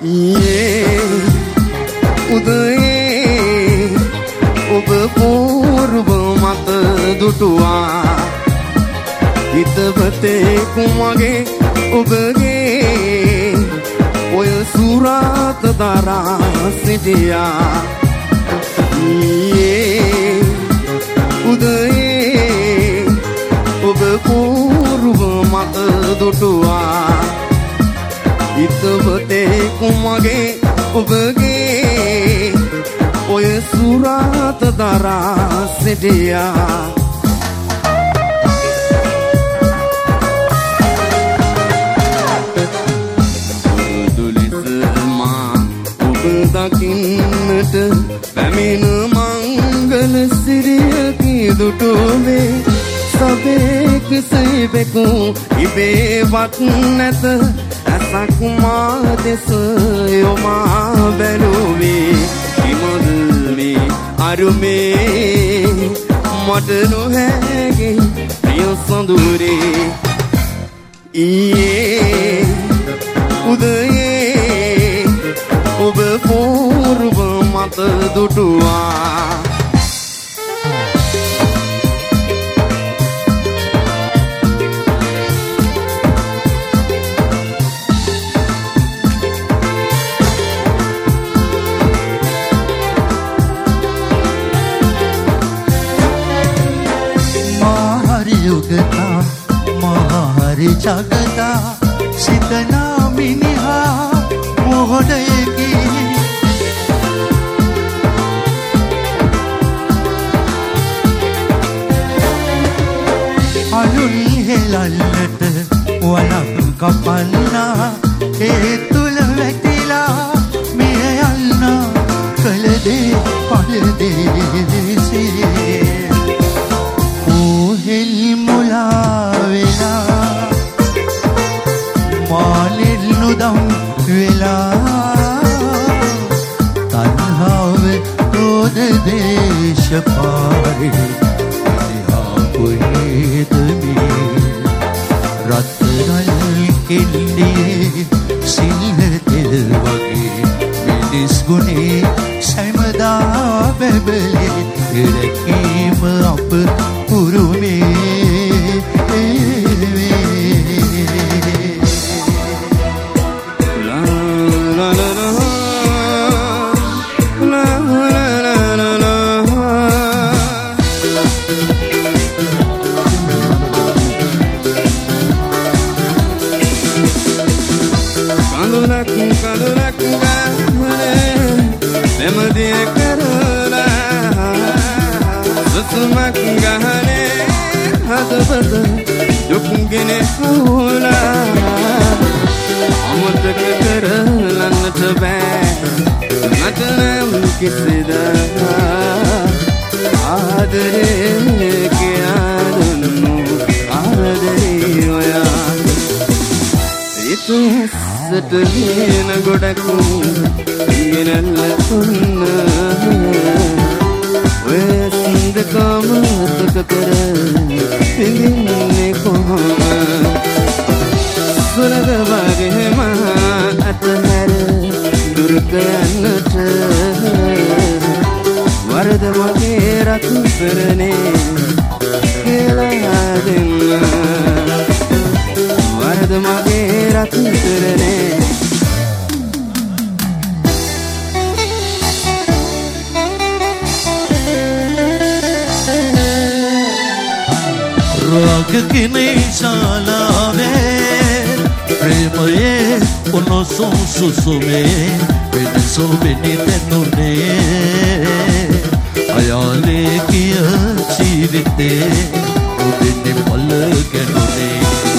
ඊයේ උදේ ඔබ පූර්ව මත දුටුවා හිතවතේ කුමගේ ඔබගේ ඔය සුරාත දරා සිටියා ඊයේ උදේ ඔබ පූර්ව මත දුටුවා හිතවතේ කුමගේ ඔබගේ ඔය සුරාත දරා සිටියා දකින්නට පැමිණ මංගල සිරියකි දුටුවේ සබේක සෙබෙකු ඉබේවත් නැත ඇසක් මා දෙස යොමා බැලුවේ කිමද මේ අරුමේ මට නොහැගේ ප්‍රිය සඳුරේ ඊයේ උදයේ ඔබ පූර්ව මත දුටුවා මහරි යුගතා මහරි ජගතා සිතනා මිනිහා මොහොතයකි අලුන් හෙලන්නට වලක් කපන්නා ඒ තුල වැටිලා මිය යන්නා කලදේ පළදේ ඕහෙල් මුලා වෙලා මානෙල් නුදම් වෙලා තණ්හාව රෝද දේශ පාරේ දිහා කොහෙදමි රත්තරන් කෙල්ලියේ සිල්හ තෙල් වගේ මිනිස් ගුණේ සෑමදා බැබලේ රැකීම අප උරුමේ දුක්ගෙන හුලා අමතක කරලන්නට බෑ මට නම් කිසිදා ආදරේ කියනු ආදරේ ඔයා ඉතුසට වෙන ගොඩක් ඉගෙනල්ල තුන්න වෙස්දකම තක කර පිළින්නේ කොහොම සුලද වගේ මහා අතහැර දුර්ග යන්නට වරද මගේ රතු පෙරනේ කියලා දෙන්න වරද මගේ රතු පෙරනේ රාගකිනේ ශාලාවේ ප්‍රේමයේ උණුසුම් සුසුමේ වෙනසෝ බෙනිතෙනුනේ අයාලේ කිය ජීවිතේ උදින්නේ පොළ ගැනුනේ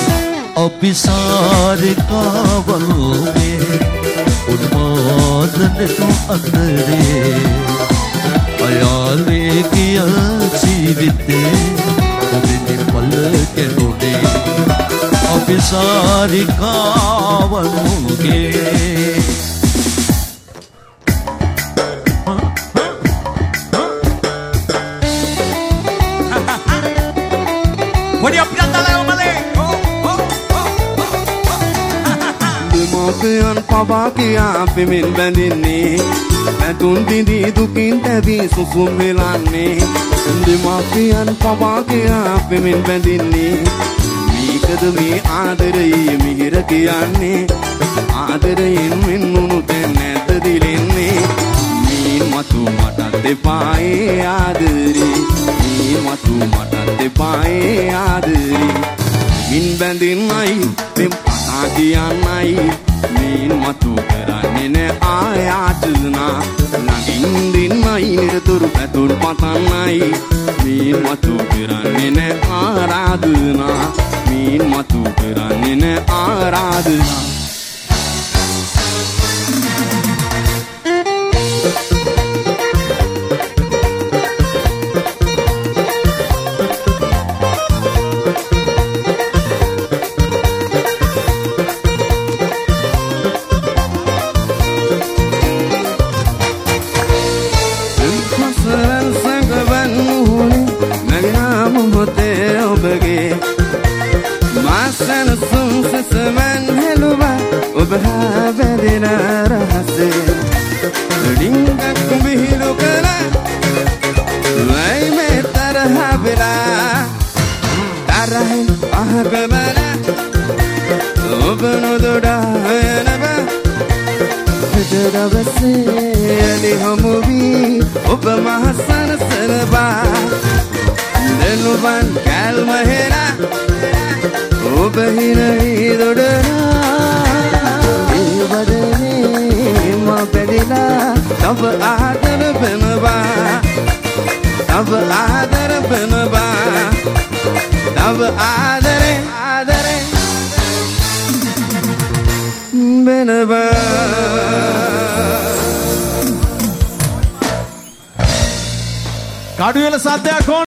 අபிසාරිකාවල්ගේ උන්මාදනට අතරේ අයාලේ කිය ජීවිතේ පල්ල කෙරුණේ අபிසාරිකාවනුගේ දෙමාපියන් පවා කියා පෙමින් බැඳින්නේ පැතුම් දිදී දුකින් තැවී සුසුම් වෙලන්නේ දෙමාපියන් පවා කියා පෙමින් බැඳින්නේ මේකද මේ ආදරයේ මිහිර කියන්නේ ආදරයෙන් වෙන්නුණු තැන් නැත දිලෙන්නේ මේ මතු මටත් දෙපායේ ආදරේ මේ මතු මටත් දෙපායේ ආදරේ මින් බැඳින්නයි පෙම් කතා කියන්නයි මින් මතු කරන්නේ නෑ ආයාචනා නගින් දින්නයි නිරතුරු පැතුම් පතන්නයි මින් මතු කරන්නේ නෑ ආරාධනා මින් මතු කරන්නේ නෑ ආරාධනා කඩුවෙල සද්දයක්